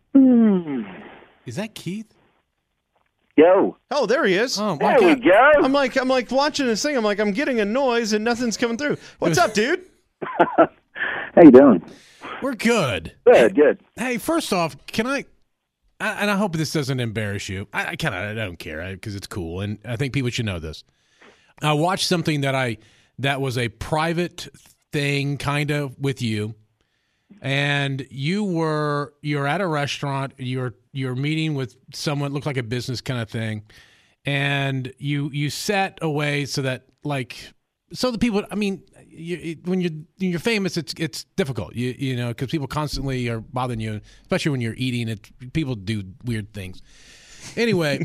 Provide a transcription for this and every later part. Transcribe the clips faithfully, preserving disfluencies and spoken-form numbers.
Mm. Is that Keith? Yo. Oh, there he is. Oh, my There we God. go. I'm like, I'm like watching this thing. I'm like, I'm getting a noise and nothing's coming through. What's up, dude? How you doing? We're good. Good, good. Hey, first off, can I, I and I hope this doesn't embarrass you. I, I kind of I don't care because it's cool, and I think people should know this. I watched something that I that was a private thing, kind of with you, and you were you're at a restaurant. You're you're meeting with someone, looked like a business kind of thing, and you you sat away so that like so the people. I mean, you, when you're when you're famous, it's it's difficult. You you know because people constantly are bothering you, especially when you're eating. It people do weird things. Anyway,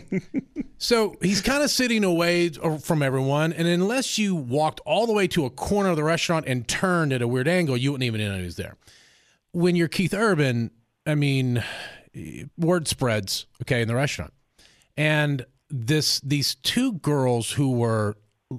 so he's kind of sitting away from everyone, and unless you walked all the way to a corner of the restaurant and turned at a weird angle, you wouldn't even know he was there. When you're Keith Urban, I mean, word spreads, okay, in the restaurant. And this these two girls who were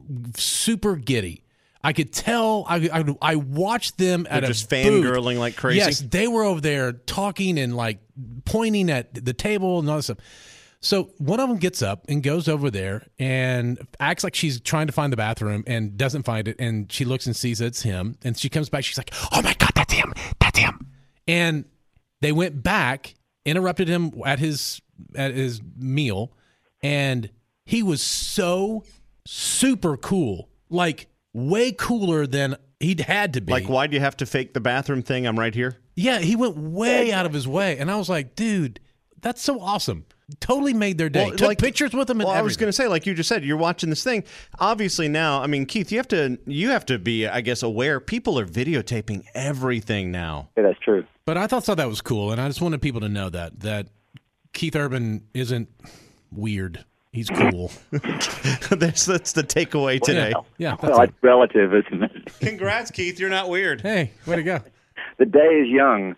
super giddy, I could tell, I I, I watched them at They're a just booth. fangirling like crazy. Yes, they were over there talking and like pointing at the table and all this stuff. So one of them gets up and goes over there and acts like she's trying to find the bathroom and doesn't find it. And she looks and sees it's him. And she comes back. She's like, oh, my God, that's him. That's him. And they went back, interrupted him at his at his meal. And he was so super cool, like way cooler than he'd had to be. Like, why do you have to fake the bathroom thing? I'm right here. Yeah, he went way out of his way. And I was like, dude, that's so awesome. Totally made their day. Well, Took like- pictures with him and Well, I was everything. going to say, like you just said, you're watching this thing. Obviously now, I mean, Keith, you have to you have to be, I guess, aware. People are videotaping everything now. Yeah, that's true. But I thought, thought that was cool, and I just wanted people to know that that Keith Urban isn't weird. He's cool. that's, that's the takeaway today. Yeah, yeah, that's Well, it. it's relative, isn't it? Congrats, Keith. You're not weird. Hey, way to go. The day is young.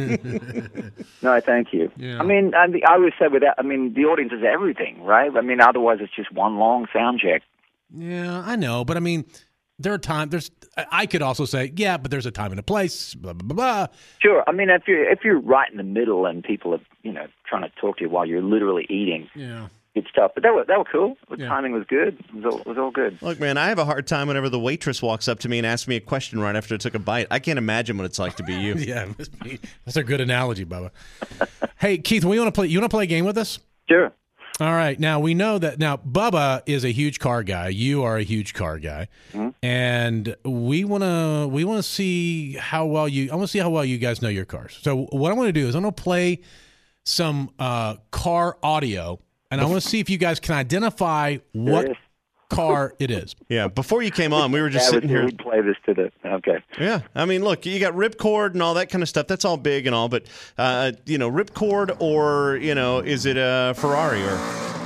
No, thank you. Yeah. I mean, I, I always say with that, I mean, the audience is everything, right? I mean, otherwise it's just one long sound check. Yeah, I know, but I mean, there are times. There's. I I could also say, yeah, but there's a time and a place. Blah blah blah. blah. Sure. I mean, if you're if you're right in the middle and people are, you know, trying to talk to you while you're literally eating, Yeah. it's tough. But they were they were cool. The Yeah. timing was good. It was all, it was all good. Look, man, I have a hard time whenever the waitress walks up to me and asks me a question right after I took a bite. I can't imagine what it's like to be you. Yeah, must be- that's a good analogy, Bubba. Hey, Keith, we want to play. You want to play a game with us? Sure. All right. Now we know that now Bubba is a huge car guy. You are a huge car guy, Mm-hmm. and we want to we want to see how well you. I want to see how well you guys know your cars. So what I'm going to do is I'm going to play some uh, car audio, and I want to see if you guys can identify what Serious? car it is. Yeah, before you came on, we were just Yeah, sitting we, here. we'd play this to the okay. Yeah, I mean, look, you got ripcord and all that kind of stuff. That's all big and all, but uh, you know, ripcord or you know, is it a Ferrari or?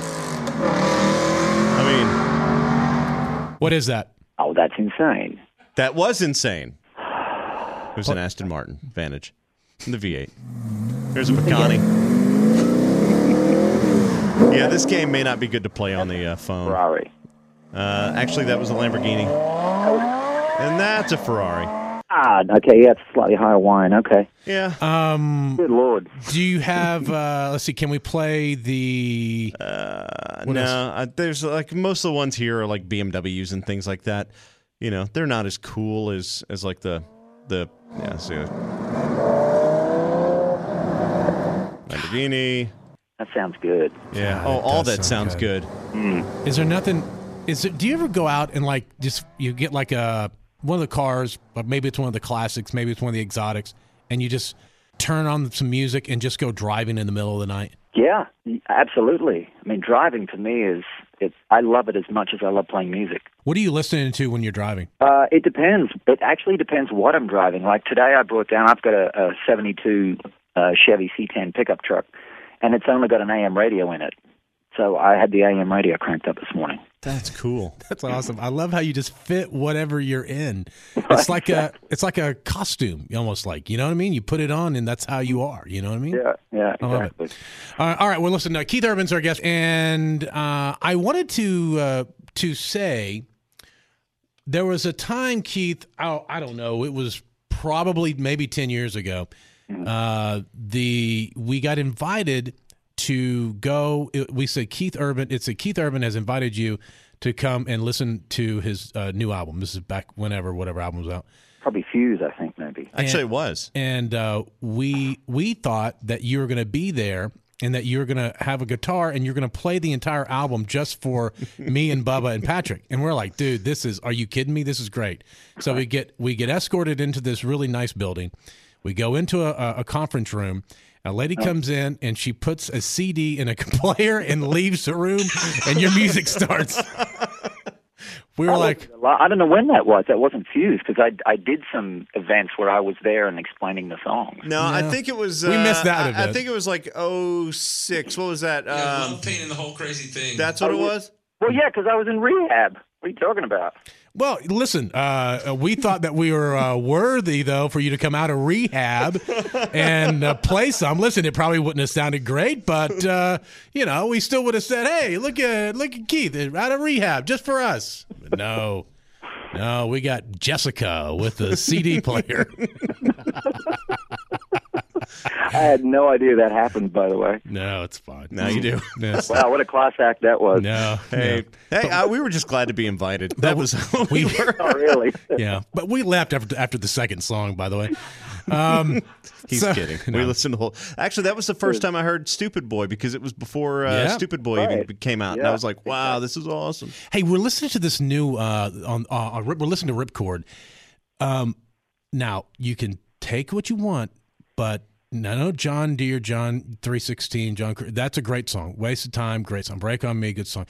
I mean, What is that? Oh, that's insane. that was insane. It was an Aston Martin Vantage, the V eight. There's a Pagani. Yeah, this game may not be good to play on the uh, phone. Ferrari. Uh, actually, that was a Lamborghini, and that's a Ferrari. Ah, okay. Yeah, it's slightly higher wine. Okay. Yeah. Um, Good Lord. do you have? Uh, let's see. Can we play the? Uh, What no, else? uh, there's like most of the ones here are like B M Ws and things like that. You know, they're not as cool as as like the the yeah. See, Lamborghini. That sounds good. Yeah. God, oh, it all does that sound sounds good. good. Is there nothing? Is it? Do you ever go out and like just you get like a one of the cars, but maybe it's one of the classics, maybe it's one of the exotics, and you just turn on some music and just go driving in the middle of the night? Yeah, absolutely. I mean, driving to me is it's. I love it as much as I love playing music. What are you listening to when you're driving? Uh, it depends. It actually depends what I'm driving. Like today, I brought down. I've got a, a seventy-two uh, Chevy C ten pickup truck, and it's only got an A M radio in it. So I had the A M radio cranked up this morning. That's cool. That's awesome. I love how you just fit whatever you're in. It's like a it's like a costume, almost like, you know what I mean? You put it on and that's how you are, you know what I mean? Yeah, yeah, I love it. exactly. Uh, all right, well, listen, uh, Keith Urban's our guest, and uh, I wanted to uh, to say there was a time, Keith, oh, I don't know, it was probably maybe ten years ago, Uh, the we got invited to go. We said Keith Urban. It's a Keith Urban has invited you to come and listen to his uh, new album. This is back whenever whatever album was out. Probably Fuse, I think, maybe. Actually, And- it was. And uh, we we thought that you were going to be there and that you were going to have a guitar and you're going to play the entire album just for me and Bubba and Patrick. And we're like, dude, this is, are you kidding me? This is great. So we get we get escorted into this really nice building. We go into a, a conference room. A lady comes in and she puts a C D in a player and leaves the room, and your music starts. We were That was like, a lot- I don't know when that was. That wasn't Fuse because I I did some events where I was there and explaining the songs. No, I No. think it was. We uh, missed that a I, I bit. think it was like oh six. What was that? Yeah, Um, love pain and the whole crazy thing. that's what it was? Well, yeah, because I was in rehab. What are you talking about? well, listen, uh, we thought that we were uh, worthy, though, for you to come out of rehab and uh, play some. Listen, it probably wouldn't have sounded great, but, uh, you know, we still would have said, hey, look at look at Keith out of rehab just for us. But no, no, we got Jessica with the C D player. I had no idea that happened, by the way. No, it's fine. Now you do. Yes. Wow, what a class act that was. No, Hey, hey, uh, we were just glad to be invited. That was we we- were. Oh, really? yeah, but we left after after the second song, by the way. Um, He's so- kidding. No. We listened to the whole. Actually, that was the first time I heard "Stupid Boy" because it was before uh, Yeah. "Stupid Boy" even Right. came out, and I Yeah. was like, "Wow, this is awesome." Hey, we're listening to this new uh, on uh, on Rip- we're listening to Ripcord. Um, now you can take what you want, but no, no, John Deere, John three sixteen, John. Cr- That's a great song. Waste of time, great song. Break on Me, good song.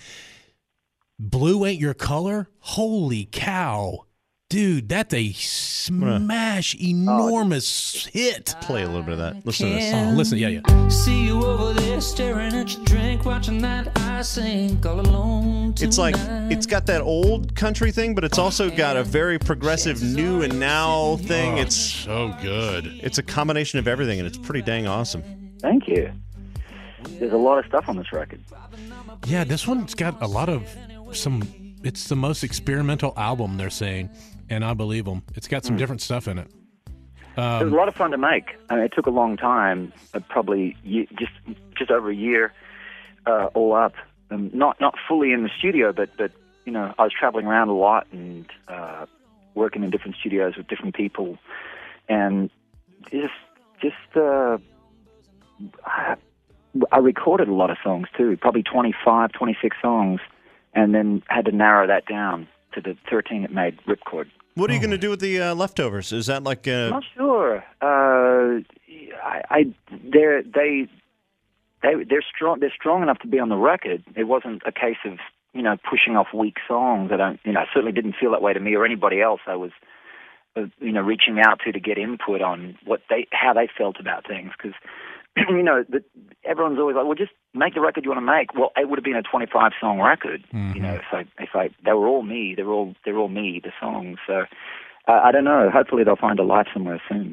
Blue Ain't Your Color. Holy cow, dude, that's a smash, enormous hit. Play a little bit of that. Listen to this. Oh, listen, yeah, yeah. See you over there staring at your drink, watching that I sink all alone tonight. It's like it's got that old country thing, but it's also got a very progressive new and now thing. It's So good. it's a combination of everything, and it's pretty dang awesome. Thank you. There's a lot of stuff on this record. Yeah, this one's got a lot of some. It's the most experimental album, they're saying, and I believe them. It's got some different stuff in it. It was a lot of fun to make. I mean, it took a long time, uh, probably ye- just just over a year, uh, all up. Um, not not fully in the studio, but but you know, I was traveling around a lot and uh, working in different studios with different people, and just just uh, I, I recorded a lot of songs too, probably twenty-five, twenty-six songs, and then had to narrow that down to the thirteen that made Ripcord. What are you going to do with the uh, leftovers? Is that like I'm uh, not sure. Uh, I, I they're they they they're strong. They're strong enough to be on the record. It wasn't a case of you know pushing off weak songs. I don't. You know, I certainly didn't feel that way to me or anybody else. I was, uh, you know, reaching out to to get input on what they how they felt about things because. You know, the, everyone's always like, "Well, just make the record you want to make." Well, it would have been a twenty-five song record, Mm-hmm. you know. If I, if I, they were all me. They're all, they're all me. The songs. So, uh, I don't know. Hopefully, they'll find a life somewhere soon.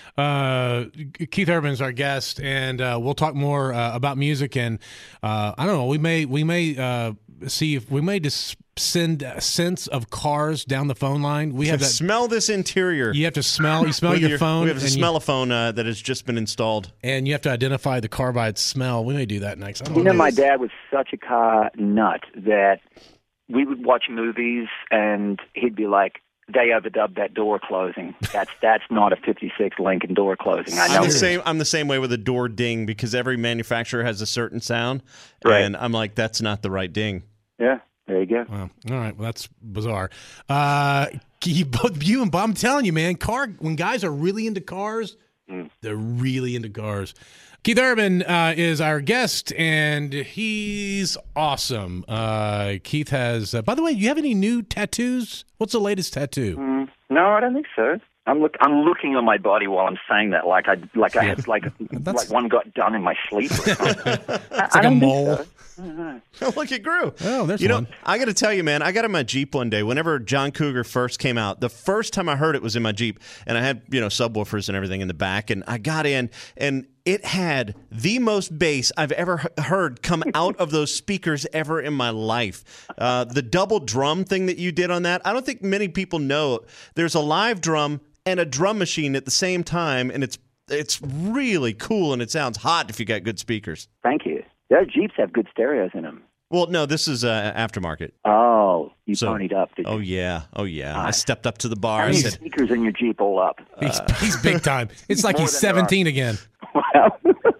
Uh, Keith Urban's our guest, and uh, we'll talk more uh, about music. And uh, I don't know, we may we may uh, see if we may just send scents of cars down the phone line. We have that. smell this interior? You have to smell. You smell With your, phone. We have to and smell you, a phone uh, that has just been installed. and you have to identify the car by its smell. We may do that next. I don't You know, know. my dad was such a car nut that we would watch movies, and he'd be like, "They overdubbed that door closing. That's that's not a fifty-six Lincoln door closing." I know. I'm the it is." same. I'm the same way with a door ding because every manufacturer has a certain sound, Right. and I'm like, that's not the right ding. Yeah, there you go. Well, all right. Well, that's bizarre. Uh, you, both you and Bob, I'm telling you, man, car when guys are really into cars, they're really into cars. Keith Urban uh, is our guest, and he's awesome. Uh, Keith has. Uh, by the way, do you have any new tattoos? What's the latest tattoo? Mm, no, I don't think so. I'm look. I'm looking on my body while I'm saying that, like I like I have like That's- like one got done in my sleep. Or something. I, It's I like a don't think mole. so. Look, it grew. Oh, there's you know, one. I got to tell you, man, I got in my Jeep one day. Whenever John Cougar first came out, the first time I heard it was in my Jeep, and I had you know subwoofers and everything in the back, and I got in, and it had the most bass I've ever he- heard come out of those speakers ever in my life. Uh, the double drum thing that you did on that, I don't think many people know. There's a live drum and a drum machine at the same time, and it's it's really cool and it sounds hot if you got good speakers. Thank you. Those Jeeps have good stereos in them. Well, no, this is uh, aftermarket. Oh, you So- ponied up, did you? Oh yeah, oh yeah. I stepped up to the bar. How I many said, speakers in your Jeep all up? He's, he's big time. It's like More he's than there are. seventeen again. Well,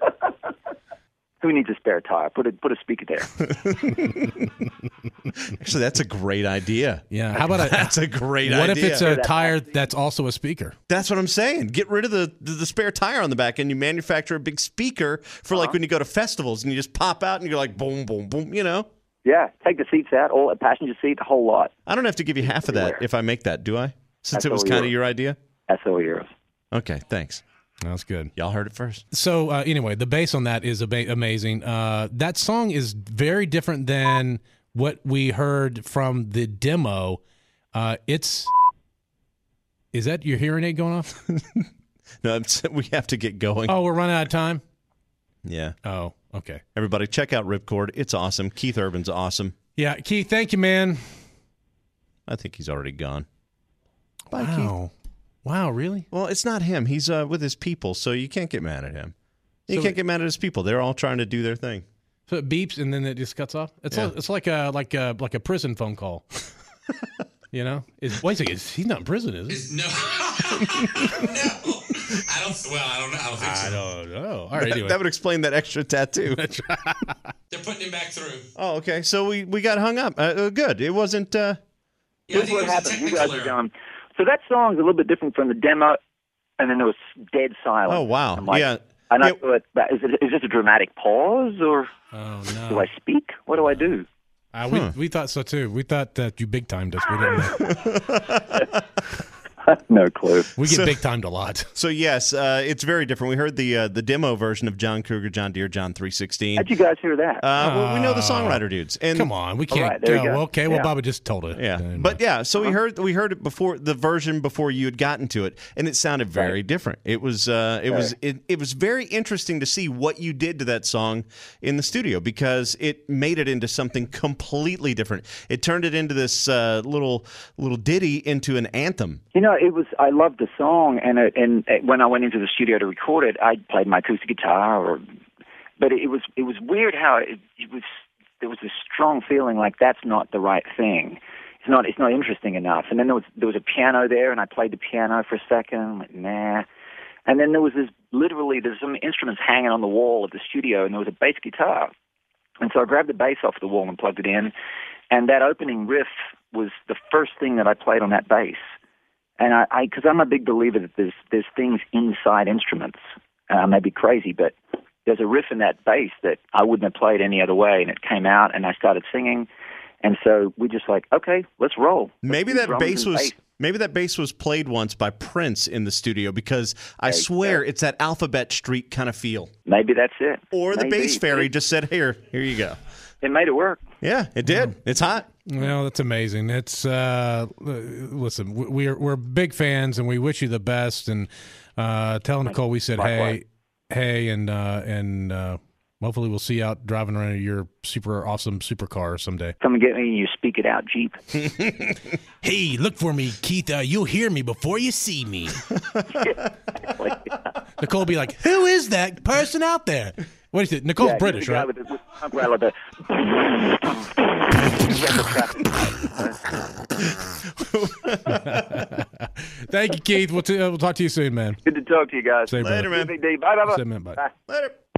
who needs a spare tire? Put a put a speaker there. actually, that's a great idea. Yeah. How about a? That's a great What idea. if it's a That tire that's also a speaker? That's what I'm saying. Get rid of the, the, the spare tire on the back and you manufacture a big speaker for like when you go to festivals and you just pop out and you're like boom, boom, boom, you know? Yeah, take the seats out, all a passenger seat, the whole lot. I don't have to give you half of that Everywhere. if I make that, do I? Since That's it was all kind of yours. your idea? That's all yours. Okay, thanks. That's good. Y'all heard it first. So uh, anyway, the bass on that is ab- amazing. Uh, that song is very different than what we heard from the demo. Uh, it's is that your hearing aid going off? No, I'm, we have to get going. Oh, we're running out of time. Yeah. Oh, okay. Everybody, check out Ripcord. It's awesome. Keith Urban's awesome. Yeah, Keith, thank you, man. I think he's already gone. Bye, Keith. Wow, wow, really? Well, it's not him. He's uh, with his people, so you can't get mad at him. You So- can't get mad at his people. They're all trying to do their thing. So it beeps and then it just cuts off. It's Yeah. like, it's like a like a like a prison phone call. You know? Is wait a second, is, he's not in prison, is he? Is no, no. I don't. Well, I don't know. I don't think so. I don't know. All right, anyway. That would explain that extra tattoo. They're putting him back through. Oh, okay. So we, we got hung up. Uh, uh, good. It wasn't. Uh... Yeah, I Here's think what it was a happened. You technical guys are error. going. So that song's a little bit different from the demo, and then there was dead silence. Oh, wow. I'm like- Yeah. And I Yeah. thought, but is, it, is this a dramatic pause, or Oh do no. I speak? What do I do? Uh, we Huh. we thought so too. We thought that you big timed us. We didn't know. No clue. We get So- big timed a lot. So yes, uh, it's very different. We heard the uh, the demo version of John Cougar, John Deere, John three sixteen. How'd you guys hear that? Uh, well, we know the Oh. songwriter dudes. And Come on, we can't right, there you go. go. Okay, well, Yeah. Baba just told it. Yeah, Uh, but yeah, so we heard we heard it before the version before you had gotten to it, and it sounded very different. It was uh, it was it, it was very interesting to see what you did to that song in the studio because it made it into something completely different. It turned it into this uh, little little ditty into an anthem. You know, it was. I loved the song, and it, and it, when I went into the studio to record it, I played my acoustic guitar, or, but it was it was weird how it, it was. There was this strong feeling like that's not the right thing. It's not. It's not interesting enough. And then there was there was a piano there, and I played the piano for a second. I'm like, nah. And then there was this literally there's some instruments hanging on the wall of the studio, and there was a bass guitar. And so I grabbed the bass off the wall and plugged it in, and that opening riff was the first thing that I played on that bass. And I, I, because I'm a big believer that there's there's things inside instruments. Uh, I may be crazy, but there's a riff in that bass that I wouldn't have played any other way, and it came out, and I started singing, and so we just like, okay, let's roll. Let's Maybe do that drums bass and was bass. maybe that bass was played once by Prince in the studio because I There you swear go. it's that Alphabet Street kind of feel. Maybe that's it. Or the Maybe. bass fairy It, just said, "Here, here you go." it made it work. Yeah, it did. It's hot. Well, that's amazing. It's uh, l- listen, we- we're we're big fans, and we wish you the best. And uh, tell Nicole we said Likewise. hey, hey, and uh, and uh, hopefully we'll see you out driving around in your super awesome supercar someday. Come and get me and you speak it out, Jeep. Hey, look for me, Keith. Uh, you'll hear me before you see me. Nicole will be like, "Who is that person out there?" What is it? Nicole's Yeah, British, he's the guy right? With the, with the umbrella, the Thank you, Keith. We'll, t- uh, we'll talk to you soon, man. Good to talk to you guys. Same, Later, brother. man. Big D. Bye, bye, bye. Same, man. Bye. Bye. Later.